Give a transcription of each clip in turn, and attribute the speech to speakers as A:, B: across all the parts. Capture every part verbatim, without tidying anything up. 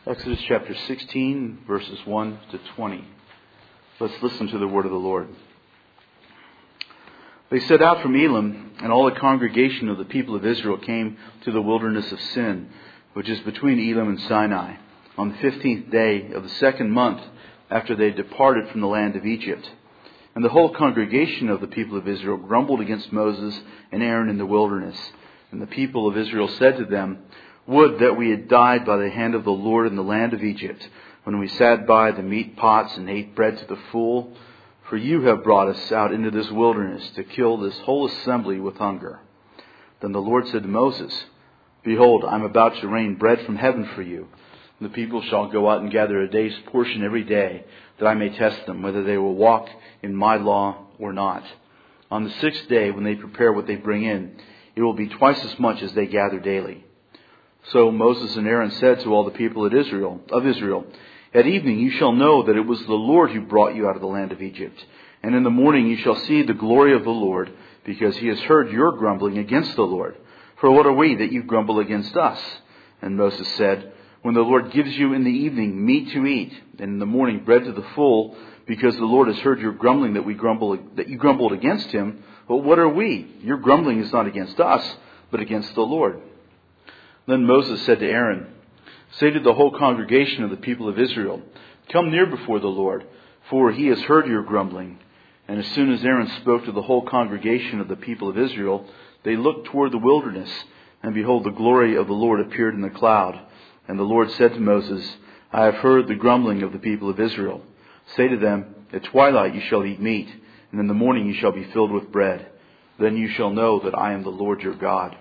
A: Exodus chapter sixteen, verses one to twenty. Let's listen to the word of the Lord. They set out from Elim, and all the congregation of the people of Israel came to the wilderness of Sin, which is between Elim and Sinai, on the fifteenth day of the second month after they departed from the land of Egypt. And the whole congregation of the people of Israel grumbled against Moses and Aaron in the wilderness. And the people of Israel said to them, "Would that we had died by the hand of the Lord in the land of Egypt, when we sat by the meat pots and ate bread to the full. For you have brought us out into this wilderness to kill this whole assembly with hunger." Then the Lord said to Moses, "Behold, I am about to rain bread from heaven for you. The people shall go out and gather a day's portion every day, that I may test them, whether they will walk in my law or not. On the sixth day, when they prepare what they bring in, it will be twice as much as they gather daily." So Moses and Aaron said to all the people of Israel, of Israel, "At evening you shall know that it was the Lord who brought you out of the land of Egypt. And in the morning you shall see the glory of the Lord, because he has heard your grumbling against the Lord. For what are we that you grumble against us?" And Moses said, "When the Lord gives you in the evening meat to eat, and in the morning bread to the full, because the Lord has heard your grumbling that we grumble that you grumbled against him, well, what are we? Your grumbling is not against us, but against the Lord." Then Moses said to Aaron, "Say to the whole congregation of the people of Israel, 'Come near before the Lord, for he has heard your grumbling.' And as soon as Aaron spoke to the whole congregation of the people of Israel, they looked toward the wilderness, and behold, the glory of the Lord appeared in the cloud. And the Lord said to Moses, 'I have heard the grumbling of the people of Israel. Say to them, at twilight you shall eat meat, and in the morning you shall be filled with bread. Then you shall know that I am the Lord your God.'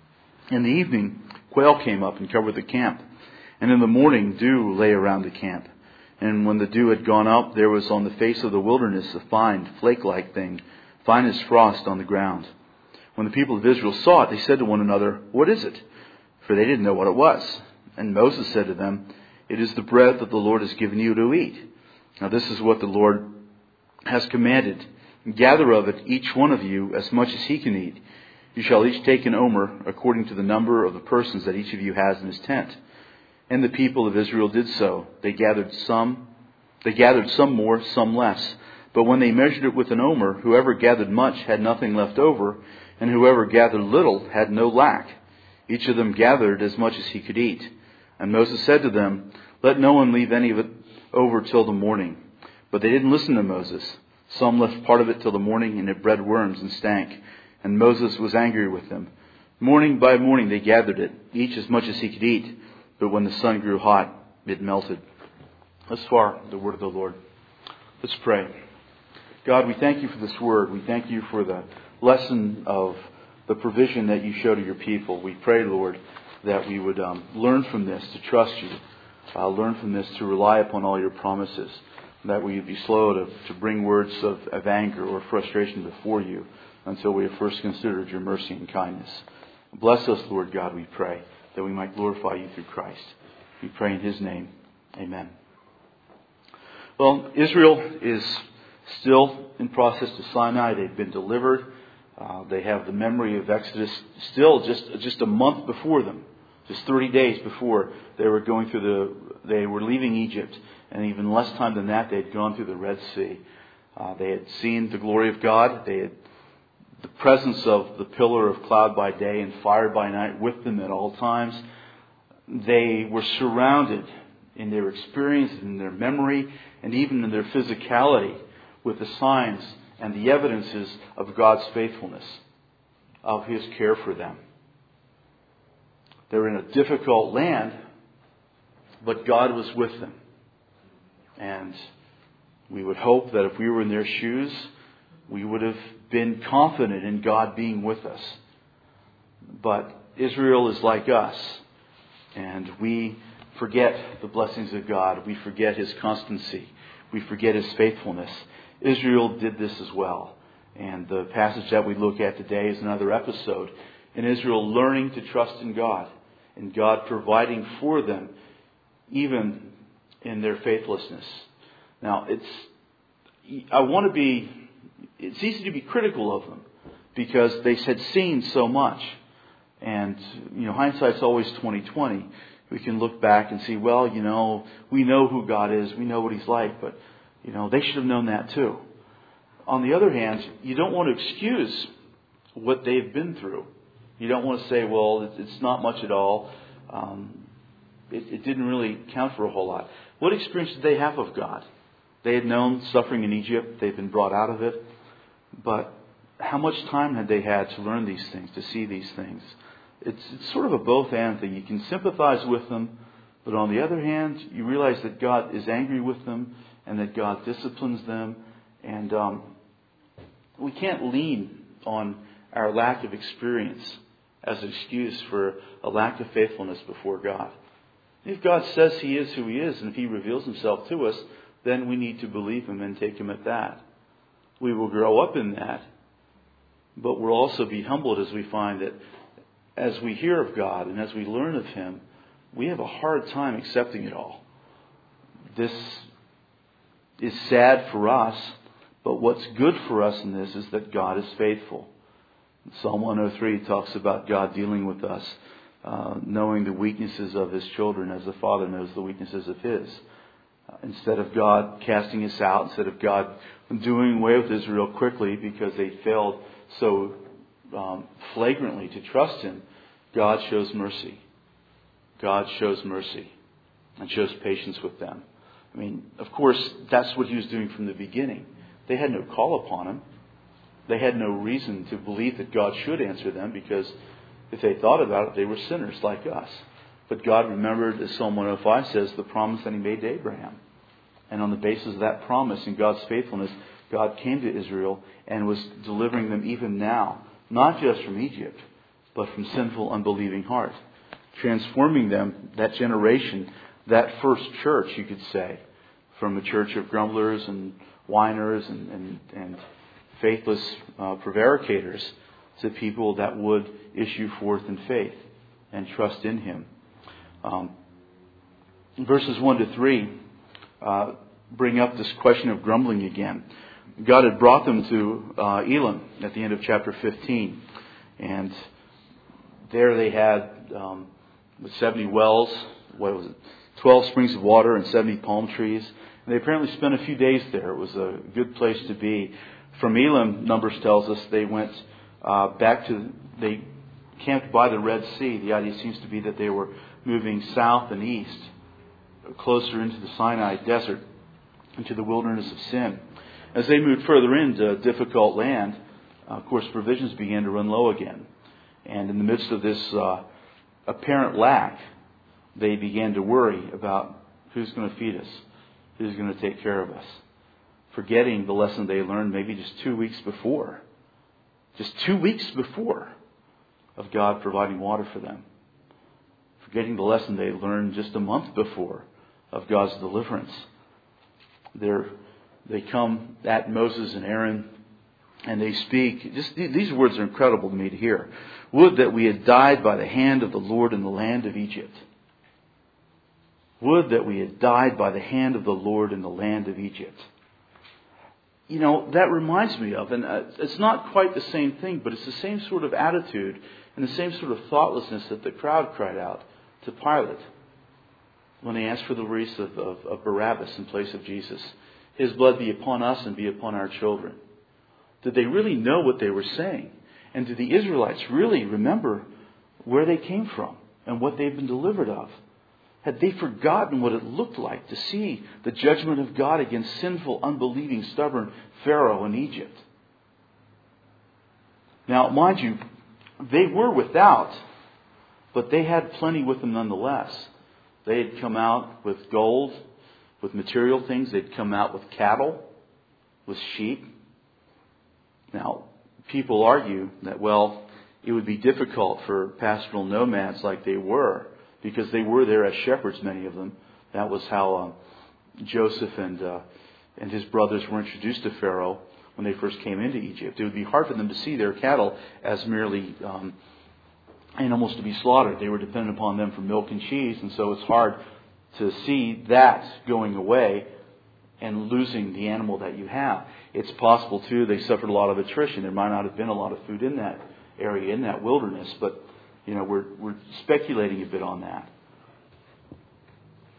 A: In the evening, quail came up and covered the camp. And in the morning, dew lay around the camp. And when the dew had gone up, there was on the face of the wilderness a fine, flake-like thing, fine as frost on the ground. When the people of Israel saw it, they said to one another, 'What is it?' For they didn't know what it was. And Moses said to them, 'It is the bread that the Lord has given you to eat. Now this is what the Lord has commanded. Gather of it, each one of you, as much as he can eat. You shall each take an omer, according to the number of the persons that each of you has in his tent.' And the people of Israel did so. They gathered some, they gathered some more, some less. But when they measured it with an omer, whoever gathered much had nothing left over, and whoever gathered little had no lack. Each of them gathered as much as he could eat. And Moses said to them, 'Let no one leave any of it over till the morning.' But they didn't listen to Moses. Some left part of it till the morning, and it bred worms and stank. And Moses was angry with them. Morning by morning they gathered it, each as much as he could eat. But when the sun grew hot, it melted." Thus far, the word of the Lord. Let's pray. God, we thank you for this word. We thank you for the lesson of the provision that you show to your people. We pray, Lord, that we would um, learn from this to trust you. Uh, learn from this to rely upon all your promises. That we would be slow to, to bring words of, of anger or frustration before you until we have first considered your mercy and kindness. Bless us, Lord God, we pray, that we might glorify you through Christ. We pray in his name. Amen. Well, Israel is still in process to Sinai. They've been delivered. Uh, they have the memory of Exodus still just, just a month before them. Just thirty days before they were going through the, they were leaving Egypt. And even less time than that, they had gone through the Red Sea. Uh, they had seen the glory of God. They had the presence of the pillar of cloud by day and fire by night with them at all times. They were surrounded in their experience, in their memory, and even in their physicality with the signs and the evidences of God's faithfulness, of his care for them. They were in a difficult land, but God was with them. And we would hope that if we were in their shoes, we would have been confident in God being with us. But Israel is like us, and we forget the blessings of God. We forget his constancy. We forget his faithfulness. Israel did this as well. And the passage that we look at today is another episode in Israel learning to trust in God, and God providing for them even in their faithlessness. Now, it's I want to be it's easy to be critical of them because they had seen so much. And, you know, hindsight's always twenty twenty. We can look back and see, well, you know, we know who God is. We know what He's like. But, you know, they should have known that too. On the other hand, you don't want to excuse what they've been through. You don't want to say, well, it's not much at all. Um, it, it didn't really count for a whole lot. What experience did they have of God? They had known suffering in Egypt. They'd been brought out of it. But how much time had they had to learn these things, to see these things? It's, it's sort of a both-and thing. You can sympathize with them, but on the other hand, you realize that God is angry with them and that God disciplines them. And um, we can't lean on our lack of experience as an excuse for a lack of faithfulness before God. If God says He is who He is, and if He reveals Himself to us, then we need to believe Him and take Him at that. We will grow up in that, but we'll also be humbled as we find that as we hear of God and as we learn of Him, we have a hard time accepting it all. This is sad for us, but what's good for us in this is that God is faithful. Psalm one oh three talks about God dealing with us, uh, knowing the weaknesses of His children as the Father knows the weaknesses of His. Uh, instead of God casting us out, instead of God doing away with Israel quickly because they failed so um, flagrantly to trust Him, God shows mercy. God shows mercy and shows patience with them. I mean, of course, that's what He was doing from the beginning. They had no call upon Him. They had no reason to believe that God should answer them because if they thought about it, they were sinners like us. But God remembered, as Psalm one oh five says, the promise that He made to Abraham. And on the basis of that promise and God's faithfulness, God came to Israel and was delivering them even now, not just from Egypt, but from sinful, unbelieving heart. Transforming them, that generation, that first church, you could say, from a church of grumblers and whiners and, and, and faithless uh, prevaricators to people that would issue forth in faith and trust in Him. Um, verses one to three uh, bring up this question of grumbling again. God had brought them to uh, Elim at the end of chapter fifteen. And there they had um, seventy wells, what was it, twelve springs of water and seventy palm trees. And they apparently spent a few days there. It was a good place to be. From Elim, Numbers tells us, they went uh, back to, they camped by the Red Sea. The idea seems to be that they were moving south and east, closer into the Sinai desert, into the wilderness of sin. As they moved further into difficult land, uh, of course, provisions began to run low again. And in the midst of this uh, apparent lack, they began to worry about who's going to feed us, who's going to take care of us, forgetting the lesson they learned maybe just two weeks before, just two weeks before of God providing water for them, forgetting the lesson they learned just a month before of God's deliverance. They're, they come at Moses and Aaron and they speak. Just these words are incredible to me to hear. Would that we had died by the hand of the Lord in the land of Egypt. Would that we had died by the hand of the Lord in the land of Egypt. You know, that reminds me of, and it's not quite the same thing, but it's the same sort of attitude and the same sort of thoughtlessness that the crowd cried out to Pilate when they asked for the release of, of, of Barabbas in place of Jesus. His blood be upon us and be upon our children. Did they really know what they were saying? And did the Israelites really remember where they came from and what they've been delivered of? Had they forgotten what it looked like to see the judgment of God against sinful, unbelieving, stubborn Pharaoh in Egypt? Now, mind you, they were without, but they had plenty with them nonetheless. They had come out with gold, with material things. They'd come out with cattle, with sheep. Now, people argue that, well, it would be difficult for pastoral nomads like they were, because they were there as shepherds, many of them. That was how uh, Joseph and uh, and his brothers were introduced to Pharaoh when they first came into Egypt. It would be hard for them to see their cattle as merely um, animals to be slaughtered. They were dependent upon them for milk and cheese, and so it's hard to see that going away and losing the animal that you have. It's possible, too, they suffered a lot of attrition. There might not have been a lot of food in that area, in that wilderness, but you know, we're we're speculating a bit on that.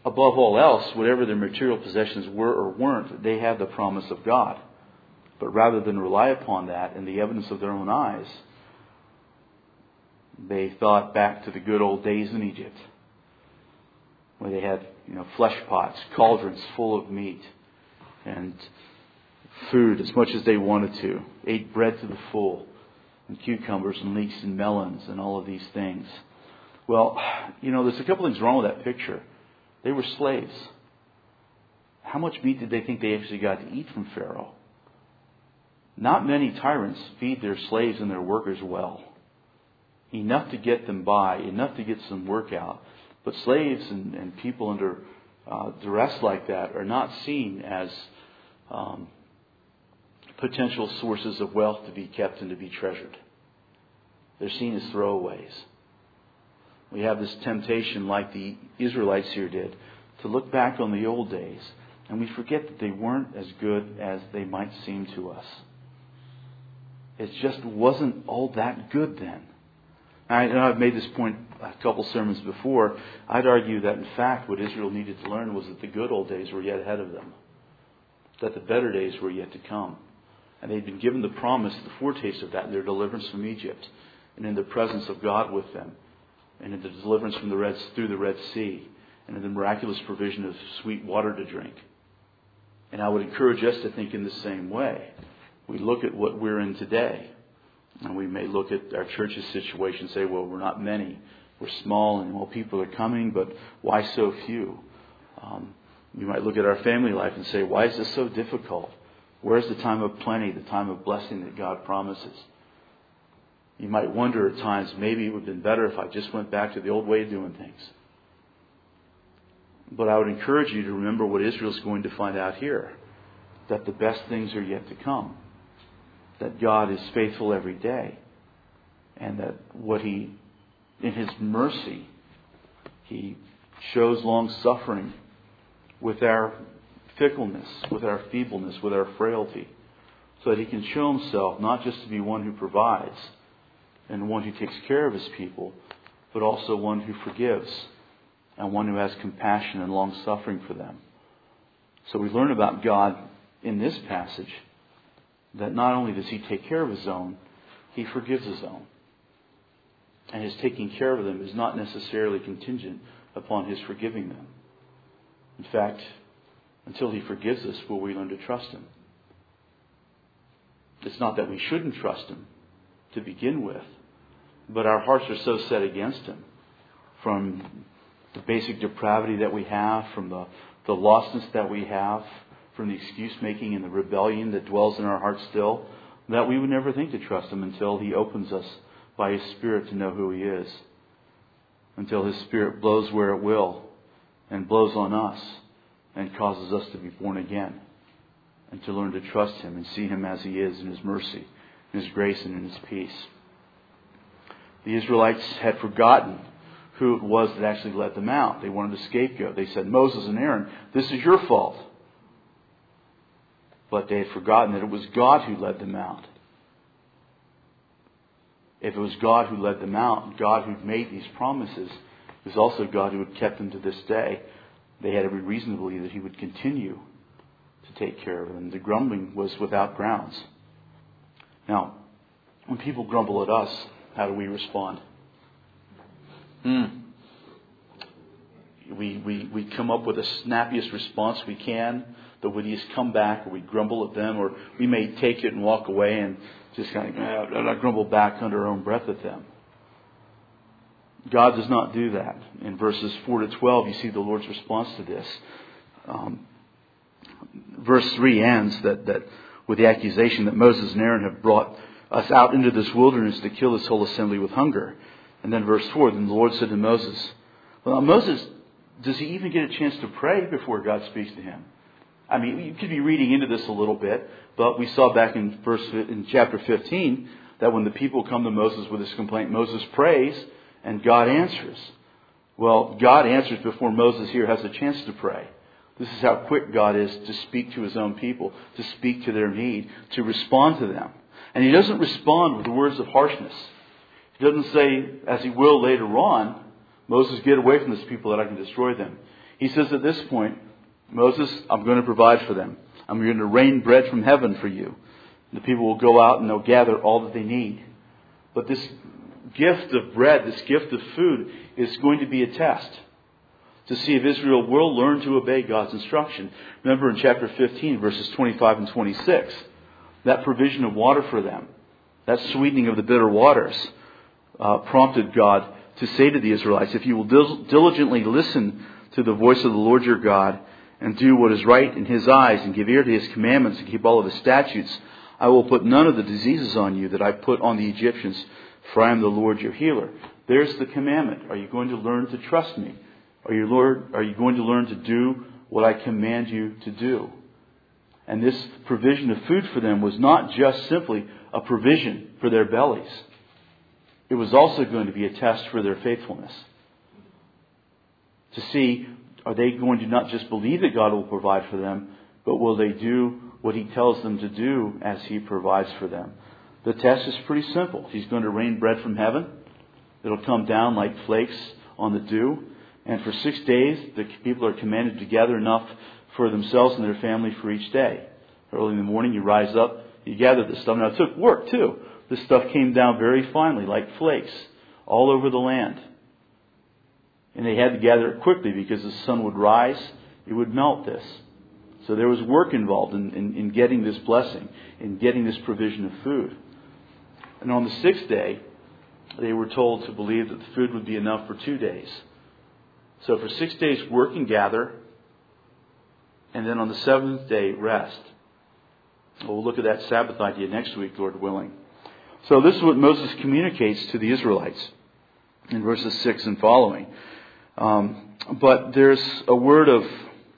A: above all else, whatever their material possessions were or weren't, they had the promise of God. But rather than rely upon that and the evidence of their own eyes, they thought back to the good old days in Egypt, where they had, you know, flesh pots, cauldrons full of meat, and food as much as they wanted to, ate bread to the full, and cucumbers and leeks and melons and all of these things. Well, you know, there's a couple things wrong with that picture. They were slaves. How much meat did they think they actually got to eat from Pharaoh? Not many tyrants feed their slaves and their workers well. Enough to get them by, enough to get some work out. But slaves and, and people under uh, duress like that are not seen as um, potential sources of wealth to be kept and to be treasured. They're seen as throwaways. We have this temptation, like the Israelites here did, to look back on the old days, and we forget that they weren't as good as they might seem to us. It just wasn't all that good then. I know I've made this point a couple sermons before. I'd argue that, in fact, what Israel needed to learn was that the good old days were yet ahead of them, that the better days were yet to come. And they'd been given the promise, the foretaste of that, in their deliverance from Egypt, and in the presence of God with them, and in the deliverance from the Red, through the Red Sea, and in the miraculous provision of sweet water to drink. And I would encourage us to think in the same way. We look at what we're in today, and we may look at our church's situation and say, well, we're not many. We're small, and well, people are coming, but why so few? Um, you might look at our family life and say, why is this so difficult? Where's the time of plenty, the time of blessing that God promises? You might wonder at times, maybe it would have been better if I just went back to the old way of doing things. But I would encourage you to remember what Israel's going to find out here, that the best things are yet to come, that God is faithful every day, and that what He, in His mercy, He shows long suffering with our fickleness, with our feebleness, with our frailty, so that He can show Himself not just to be one who provides and one who takes care of His people, but also one who forgives and one who has compassion and long suffering for them. So we learn about God in this passage that not only does He take care of His own, He forgives His own. And His taking care of them is not necessarily contingent upon His forgiving them. In fact, until He forgives us, will we learn to trust Him. It's not that we shouldn't trust Him to begin with, but our hearts are so set against Him, from the basic depravity that we have, from the, the lostness that we have, from the excuse-making and the rebellion that dwells in our hearts still, that we would never think to trust Him until He opens us by His Spirit to know who He is. Until His Spirit blows where it will and blows on us and causes us to be born again and to learn to trust Him and see Him as He is in His mercy, in His grace, and in His peace. The Israelites had forgotten who it was that actually led them out. They wanted a scapegoat. They said, Moses and Aaron, this is your fault. But they had forgotten that it was God who led them out. If it was God who led them out, God who made these promises, it was also God who had kept them to this day. They had every reason to believe that He would continue to take care of them. The grumbling was without grounds. Now, when people grumble at us, how do we respond? Hmm. We, we, we come up with the snappiest response we can, the wittiest comeback, or we grumble at them, or we may take it and walk away and just kind of uh, grumble back under our own breath at them. God does not do that. In verses four to twelve, you see the Lord's response to this. Um, verse three ends that, that with the accusation that Moses and Aaron have brought us out into this wilderness to kill this whole assembly with hunger. And then verse four, then the Lord said to Moses, well, now Moses, does he even get a chance to pray before God speaks to him? I mean, you could be reading into this a little bit, but we saw back in verse in chapter fifteen that when the people come to Moses with this complaint, Moses prays and God answers. Well, God answers before Moses here has a chance to pray. This is how quick God is to speak to His own people, to speak to their need, to respond to them. And He doesn't respond with words of harshness. He doesn't say, as He will later on, Moses, get away from this people that I can destroy them. He says at this point, Moses, I'm going to provide for them. I'm going to rain bread from heaven for you. The people will go out and they'll gather all that they need. But this gift of bread, this gift of food, is going to be a test to see if Israel will learn to obey God's instruction. Remember in chapter fifteen, verses twenty-five and twenty-six, that provision of water for them, that sweetening of the bitter waters, uh, prompted God to say to the Israelites, if you will dil- diligently listen to the voice of the Lord your God and do what is right in His eyes and give ear to His commandments and keep all of His statutes, I will put none of the diseases on you that I put on the Egyptians, for I am the Lord your healer. There's the commandment. Are you going to learn to trust me? Are you, Lord, are you going to learn to do what I command you to do? And this provision of food for them was not just simply a provision for their bellies. It was also going to be a test for their faithfulness. To see, are they going to not just believe that God will provide for them, but will they do what He tells them to do as He provides for them? The test is pretty simple. He's going to rain bread from heaven. It'll come down like flakes on the dew. And for six days, the people are commanded to gather enough for themselves and their family for each day. Early in the morning, you rise up, you gather this stuff. Now, it took work, too. This stuff came down very finely, like flakes, all over the land. And they had to gather it quickly because the sun would rise, it would melt this. So there was work involved in, in, in getting this blessing, in getting this provision of food. And on the sixth day, they were told to believe that the food would be enough for two days. So for six days, work and gather. And then on the seventh day, rest. We'll look at that Sabbath idea next week, Lord willing. So this is what Moses communicates to the Israelites in verses six and following. Um, but there's a word of,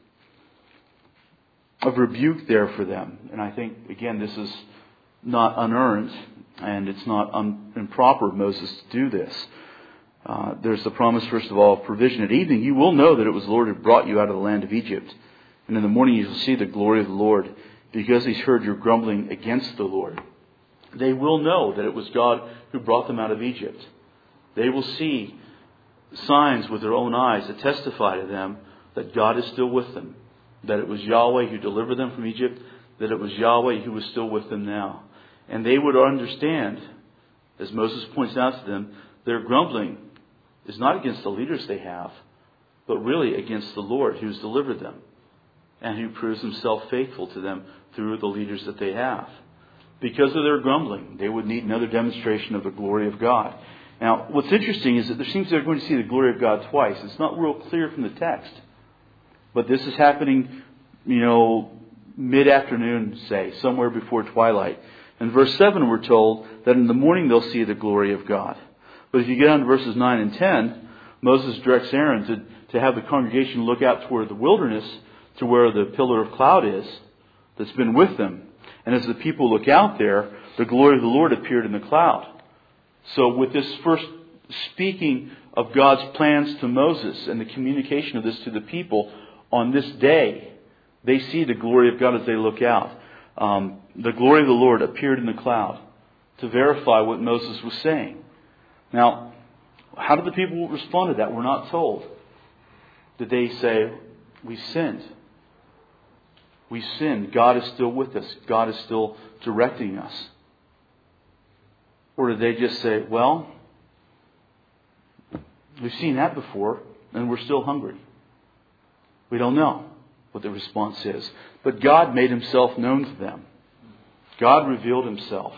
A: of rebuke there for them. And I think, again, this is not unearned. And it's not un- improper of Moses to do this. Uh, there's the promise, first of all, of provision. At evening, you will know that it was the Lord who brought you out of the land of Egypt. And in the morning, you shall see the glory of the Lord, because He's heard your grumbling against the Lord. They will know that it was God who brought them out of Egypt. They will see signs with their own eyes that testify to them that God is still with them. That it was Yahweh who delivered them from Egypt. That it was Yahweh who was still with them now. And they would understand, as Moses points out to them, their grumbling is not against the leaders they have, but really against the Lord who's delivered them and who proves Himself faithful to them through the leaders that they have. Because of their grumbling, they would need another demonstration of the glory of God. Now, what's interesting is that there seems they're going to see the glory of God twice. It's not real clear from the text. But this is happening, you know, mid-afternoon, say, somewhere before twilight. In verse seven, we're told that in the morning they'll see the glory of God. But if you get on to verses nine and ten, Moses directs Aaron to, to have the congregation look out toward the wilderness to where the pillar of cloud is that's been with them. And as the people look out there, the glory of the Lord appeared in the cloud. So with this first speaking of God's plans to Moses and the communication of this to the people on this day, they see the glory of God as they look out. Um, the glory of the Lord appeared in the cloud to verify what Moses was saying. Now, how did the people respond to that? We're not told. Did they say, we sinned? We sinned. God is still with us. God is still directing us. Or did they just say, well, we've seen that before and we're still hungry? We don't know what the response is. But God made Himself known to them. God revealed Himself.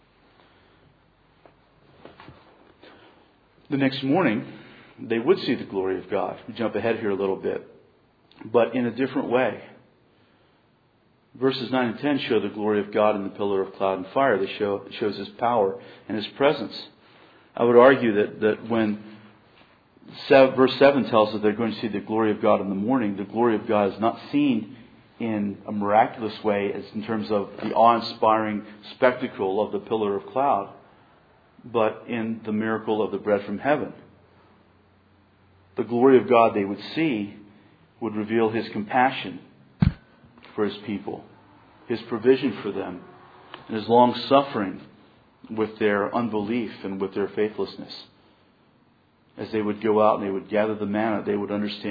A: The next morning, they would see the glory of God. We jump ahead here a little bit. But in a different way. Verses nine and ten show the glory of God in the pillar of cloud and fire. They show it shows His power and His presence. I would argue that, that when seven, verse seven tells us they're going to see the glory of God in the morning, the glory of God is not seen in a miraculous way as in terms of the awe-inspiring spectacle of the pillar of cloud, but in the miracle of the bread from heaven. The glory of God they would see would reveal His compassion for His people, His provision for them, and His long suffering with their unbelief and with their faithlessness. As they would go out and they would gather the manna, they would understand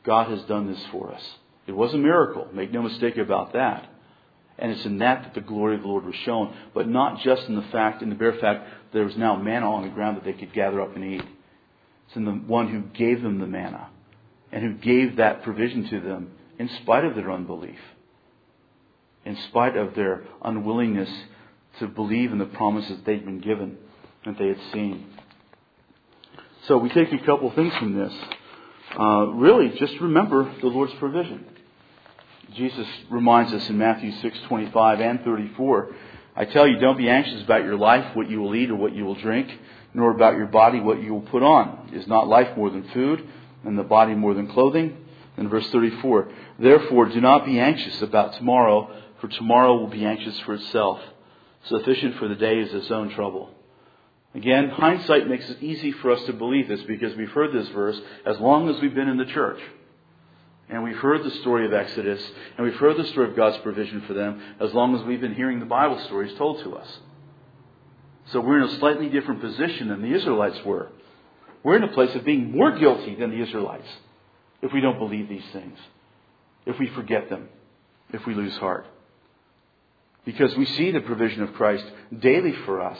A: God has done this for us. It was a miracle. Make no mistake about that. And it's in that that the glory of the Lord was shown. But not just in the fact, in the bare fact, there was now manna on the ground that they could gather up and eat. It's in the one who gave them the manna and who gave that provision to them in spite of their unbelief, in spite of their unwillingness to believe in the promises they'd been given, that they had seen. So we take a couple things from this. Uh, really, just remember the Lord's provision. Jesus reminds us in Matthew six twenty-five and thirty-four, I tell you, don't be anxious about your life, what you will eat or what you will drink, nor about your body, what you will put on. Is not life more than food, and the body more than clothing? And verse thirty-four, therefore do not be anxious about tomorrow, for tomorrow will be anxious for itself. Sufficient for the day is its own trouble. Again, hindsight makes it easy for us to believe this because we've heard this verse as long as we've been in the church. And we've heard the story of Exodus, and we've heard the story of God's provision for them as long as we've been hearing the Bible stories told to us. So we're in a slightly different position than the Israelites were. We're in a place of being more guilty than the Israelites if we don't believe these things, if we forget them, if we lose heart. Because we see the provision of Christ daily for us.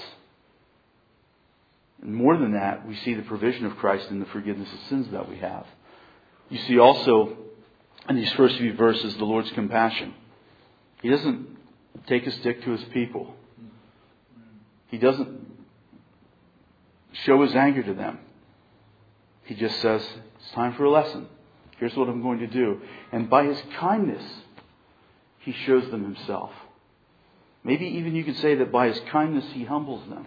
A: And more than that, we see the provision of Christ in the forgiveness of sins that we have. You see also in these first few verses the Lord's compassion. He doesn't take a stick to his people. He doesn't show his anger to them. He just says, it's time for a lesson. Here's what I'm going to do. And by his kindness, he shows them himself. Maybe even you could say that by his kindness, he humbles them.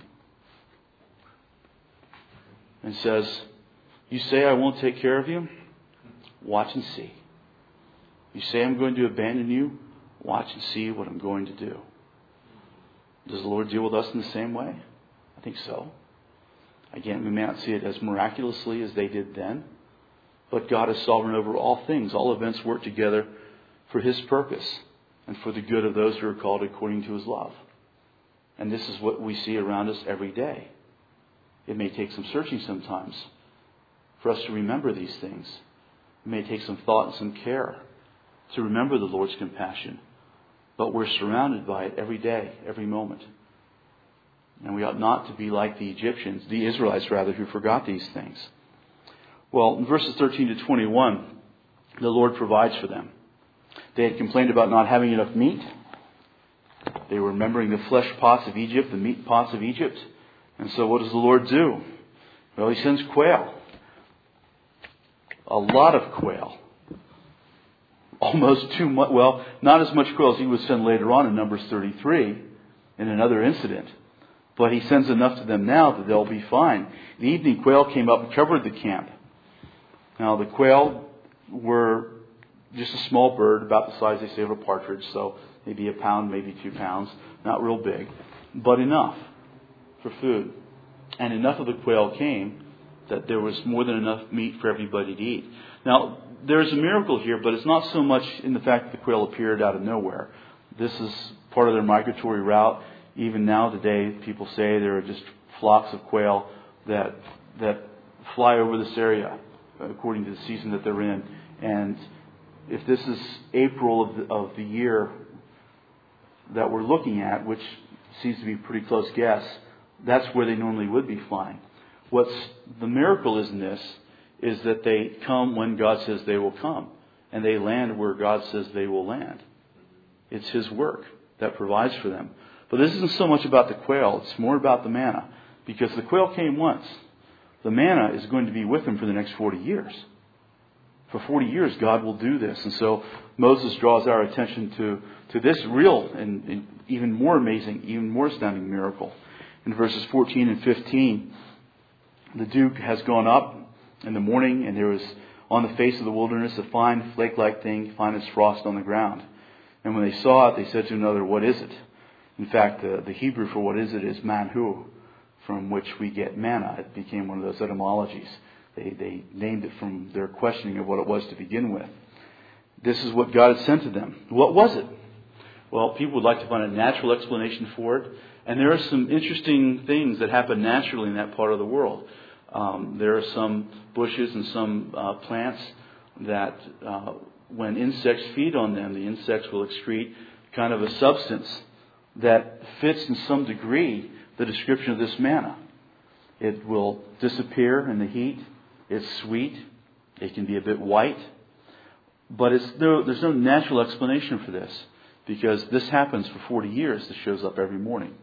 A: And says, you say I won't take care of you? Watch and see. You say I'm going to abandon you? Watch and see what I'm going to do. Does the Lord deal with us in the same way? I think so. Again, we may not see it as miraculously as they did then. But God is sovereign over all things. All events work together for his purpose and for the good of those who are called according to his love. And this is what we see around us every day. It may take some searching sometimes for us to remember these things. It may take some thought and some care to remember the Lord's compassion. But we're surrounded by it every day, every moment. And we ought not to be like the Egyptians, the Israelites rather, who forgot these things. Well, in verses thirteen to twenty-one, the Lord provides for them. They had complained about not having enough meat. They were remembering the flesh pots of Egypt, the meat pots of Egypt. And so what does the Lord do? Well, he sends quail. A lot of quail. Almost too much. Well, not as much quail as he would send later on in Numbers thirty-three in another incident. But he sends enough to them now that they'll be fine. The evening quail came up and covered the camp. Now, the quail were just a small bird, about the size, they say, of a partridge. So maybe a pound, maybe two pounds. Not real big, but enough for food. And enough of the quail came that there was more than enough meat for everybody to eat. Now, there's a miracle here, but it's not so much in the fact that the quail appeared out of nowhere. This is part of their migratory route. Even now today, people say there are just flocks of quail that that fly over this area according to the season that they're in. And if this is April of the, of the year that we're looking at, which seems to be a pretty close guess, that's where they normally would be flying. What's the miracle is in this is that they come when God says they will come. And they land where God says they will land. It's his work that provides for them. But this isn't so much about the quail. It's more about the manna. Because the quail came once. The manna is going to be with them for the next forty years. For forty years, God will do this. And so Moses draws our attention to, to this real and, and even more amazing, even more astounding miracle. In verses fourteen and fifteen, the dew has gone up in the morning, and there was on the face of the wilderness a fine flake-like thing, fine as frost on the ground. And when they saw it, they said to another, what is it? In fact, the, the Hebrew for what is it is manhu, from which we get manna. It became one of those etymologies. They, they named it from their questioning of what it was to begin with. This is what God had sent to them. What was it? Well, people would like to find a natural explanation for it. And there are some interesting things that happen naturally in that part of the world. Um, there are some bushes and some uh, plants that uh, when insects feed on them, the insects will excrete kind of a substance that fits in some degree the description of this manna. It will disappear in the heat. It's sweet. It can be a bit white. But it's no, there's no natural explanation for this, because this happens for forty years. This shows up every morning.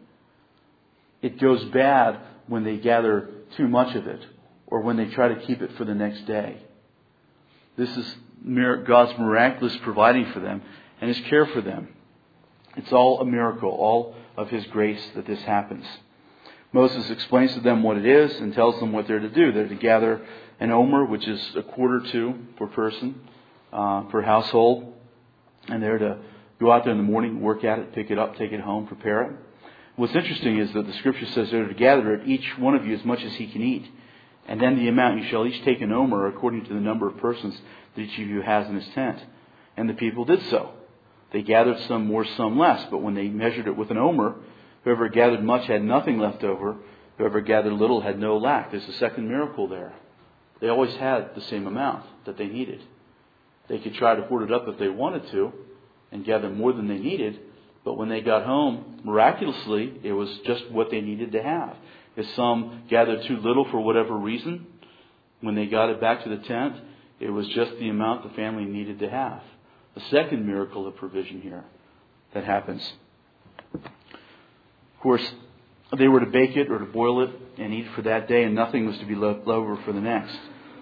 A: It goes bad when they gather too much of it, or when they try to keep it for the next day. This is God's miraculous providing for them and His care for them. It's all a miracle, all of His grace that this happens. Moses explains to them what it is and tells them what they're to do. They're to gather an omer, which is a quarter two per person, uh, per household. And they're to go out there in the morning, work at it, pick it up, take it home, prepare it. What's interesting is that the Scripture says they're to gather it, each one of you as much as he can eat. And then the amount, you shall each take an omer according to the number of persons that each of you has in his tent. And the people did so. They gathered some more, some less. But when they measured it with an omer, whoever gathered much had nothing left over. Whoever gathered little had no lack. There's a second miracle there. They always had the same amount that they needed. They could try to hoard it up if they wanted to and gather more than they needed. But when they got home, miraculously, it was just what they needed to have. If some gathered too little for whatever reason, when they got it back to the tent, it was just the amount the family needed to have. The second miracle of provision here that happens. Of course, they were to bake it or to boil it and eat for that day, and nothing was to be left over for the next.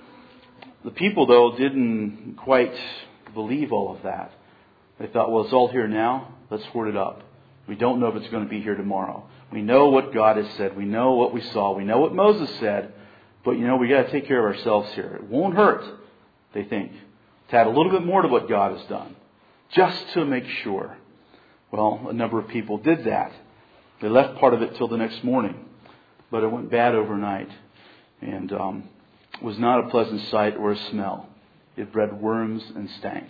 A: The people, though, didn't quite believe all of that. They thought, well, it's all here now. Let's hoard it up. We don't know if it's going to be here tomorrow. We know what God has said. We know what we saw. We know what Moses said. But, you know, we got to take care of ourselves here. It won't hurt, they think, to add a little bit more to what God has done, just to make sure. Well, a number of people did that. They left part of it till the next morning, but it went bad overnight, and um, was not a pleasant sight or a smell. It bred worms and stank.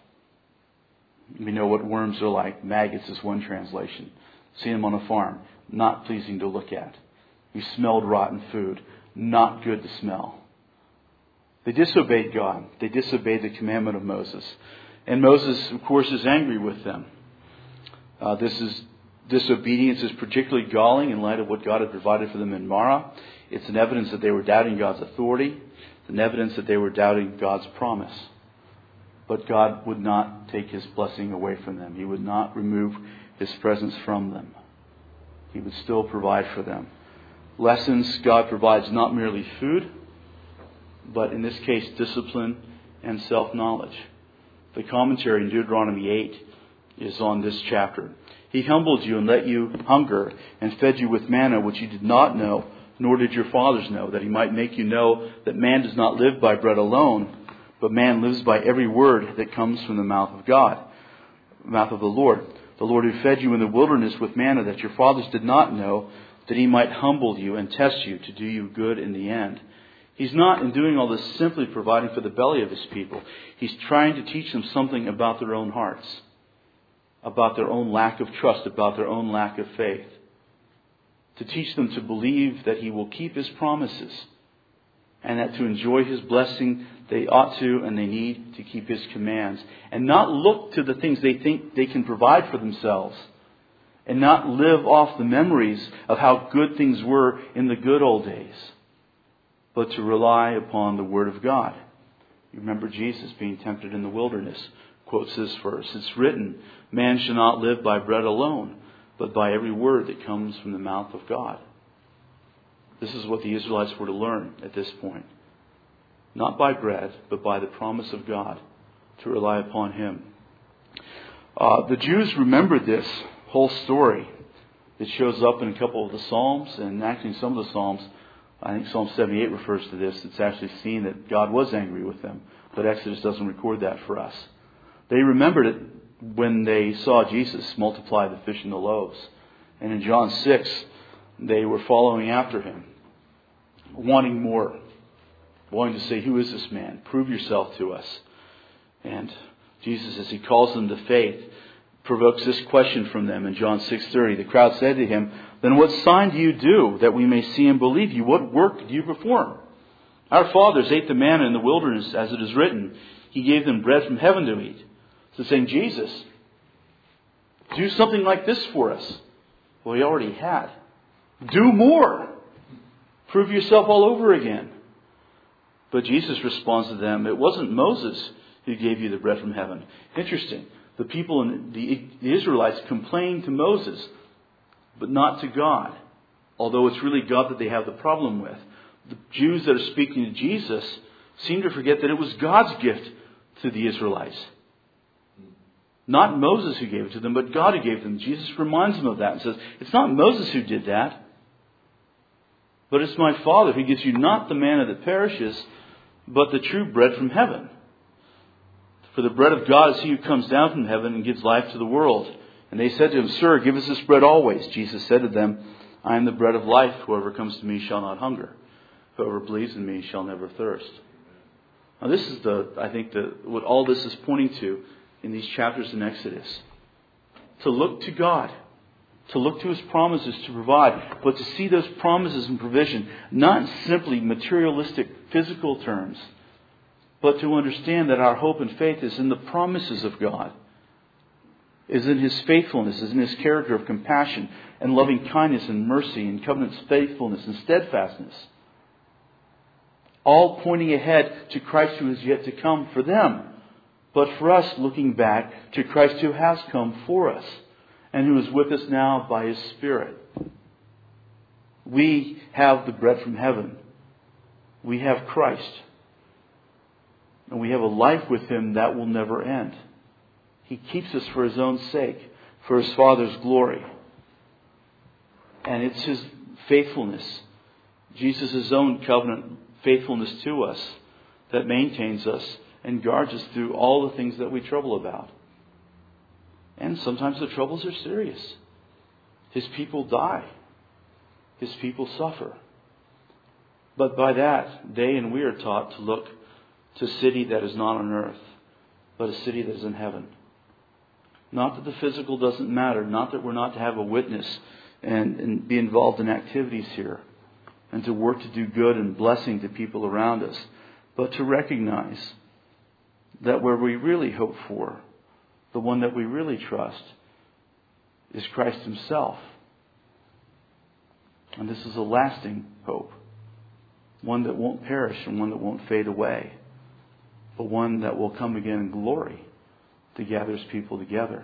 A: We know what worms are like. Maggots is one translation. See them on a farm. Not pleasing to look at. You smelled rotten food. Not good to smell. They disobeyed God. They disobeyed the commandment of Moses. And Moses, of course, is angry with them. Uh, this is disobedience is particularly galling in light of what God had provided for them in Marah. It's an evidence that they were doubting God's authority. It's an evidence that they were doubting God's promise. But God would not take His blessing away from them. He would not remove His presence from them. He would still provide for them. Lessons, God provides not merely food, but in this case, discipline and self-knowledge. The commentary in Deuteronomy eight is on this chapter. He humbled you and let you hunger and fed you with manna which you did not know, nor did your fathers know, that He might make you know that man does not live by bread alone, but man lives by every word that comes from the mouth of God, the mouth of the Lord. The Lord who fed you in the wilderness with manna that your fathers did not know, that He might humble you and test you to do you good in the end. He's not, in doing all this, simply providing for the belly of His people. He's trying to teach them something about their own hearts, about their own lack of trust, about their own lack of faith. To teach them to believe that He will keep His promises, and that to enjoy His blessing, they ought to and they need to keep His commands. And not look to the things they think they can provide for themselves. And not live off the memories of how good things were in the good old days. But to rely upon the Word of God. You remember Jesus being tempted in the wilderness. Quotes this verse. It's written, man shall not live by bread alone, but by every word that comes from the mouth of God. This is what the Israelites were to learn at this point. Not by bread, but by the promise of God, to rely upon Him. Uh, the Jews remembered this whole story. It shows up in a couple of the Psalms, and actually some of the Psalms, I think Psalm seventy-eight refers to this. It's actually seen that God was angry with them, but Exodus doesn't record that for us. They remembered it when they saw Jesus multiply the fish and the loaves. And in John six, they were following after Him, wanting more, wanting to say, who is this man? Prove yourself to us. And Jesus, as He calls them to faith, provokes this question from them in John six thirty. The crowd said to Him, then what sign do you do that we may see and believe you? What work do you perform? Our fathers ate the manna in the wilderness, as it is written, He gave them bread from heaven to eat. So saying, Jesus, do something like this for us. Well, He already had. Do more. Prove yourself all over again. But Jesus responds to them, it wasn't Moses who gave you the bread from heaven. Interesting. The people in the, the Israelites complained to Moses, but not to God. Although it's really God that they have the problem with. The Jews that are speaking to Jesus seem to forget that it was God's gift to the Israelites. Not Moses who gave it to them, but God who gave it to them. Jesus reminds them of that and says, it's not Moses who did that, but it's my Father who gives you not the manna that perishes, but the true bread from heaven. For the bread of God is He who comes down from heaven and gives life to the world. And they said to Him, Sir, give us this bread always. Jesus said to them, I am the bread of life. Whoever comes to me shall not hunger. Whoever believes in me shall never thirst. Now this is the, I think, the, what all this is pointing to in these chapters in Exodus. To look to God. To look to His promises to provide. But to see those promises and provision not in simply materialistic, physical terms. But to understand that our hope and faith is in the promises of God. Is in His faithfulness, is in His character of compassion and loving kindness and mercy and covenant faithfulness and steadfastness. All pointing ahead to Christ who is yet to come for them. But for us, looking back to Christ who has come for us and who is with us now by His Spirit. We have the bread from heaven. We have Christ. And we have a life with Him that will never end. He keeps us for His own sake, for His Father's glory. And it's His faithfulness, Jesus' own covenant faithfulness to us, that maintains us and guards us through all the things that we trouble about. And sometimes the troubles are serious. His people die. His people suffer. But by that, they and we are taught to look to a city that is not on earth, but a city that is in heaven. Not that the physical doesn't matter. Not that we're not to have a witness and, and be involved in activities here. And to work to do good and blessing to people around us. But to recognize that where we really hope for, the one that we really trust, is Christ Himself. And this is a lasting hope. One that won't perish and one that won't fade away. But one that will come again in glory to gather His people together.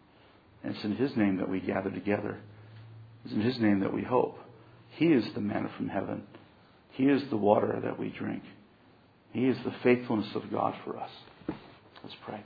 A: And it's in His name that we gather together. It's in His name that we hope. He is the manna from heaven. He is the water that we drink. He is the faithfulness of God for us. Let's pray.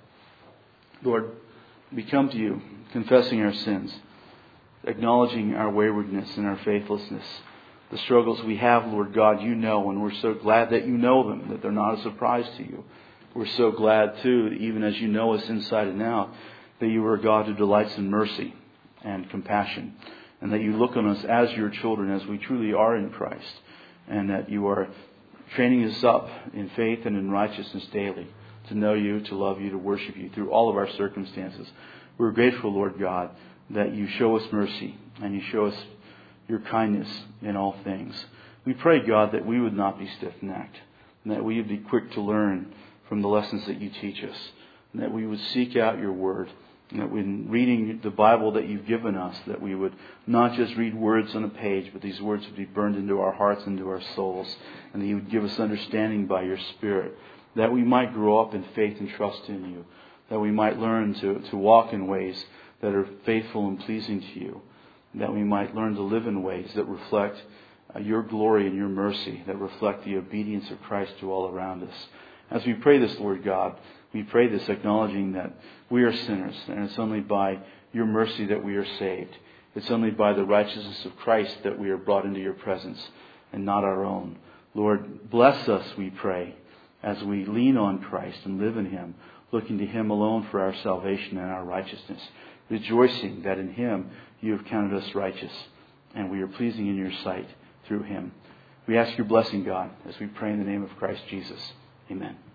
A: Lord, we come to You confessing our sins, acknowledging our waywardness and our faithlessness. The struggles we have, Lord God, You know, and we're so glad that You know them, that they're not a surprise to You. We're so glad, too, that even as You know us inside and out, that You are a God who delights in mercy and compassion, and that You look on us as Your children, as we truly are in Christ, and that You are training us up in faith and in righteousness daily to know You, to love You, to worship You through all of our circumstances. We're grateful, Lord God, that You show us mercy and You show us Your kindness in all things. We pray, God, that we would not be stiff-necked, and that we would be quick to learn from the lessons that You teach us, and that we would seek out Your Word, and that when reading the Bible that You've given us, that we would not just read words on a page, but these words would be burned into our hearts, into our souls, and that You would give us understanding by Your Spirit, that we might grow up in faith and trust in You, that we might learn to, to walk in ways that are faithful and pleasing to You, that we might learn to live in ways that reflect uh, Your glory and Your mercy, that reflect the obedience of Christ to all around us. As we pray this, Lord God, we pray this acknowledging that we are sinners, and it's only by Your mercy that we are saved. It's only by the righteousness of Christ that we are brought into Your presence, and not our own. Lord, bless us, we pray, as we lean on Christ and live in Him, looking to Him alone for our salvation and our righteousness, rejoicing that in Him You have counted us righteous, and we are pleasing in Your sight through Him. We ask Your blessing, God, as we pray in the name of Christ Jesus. Amen.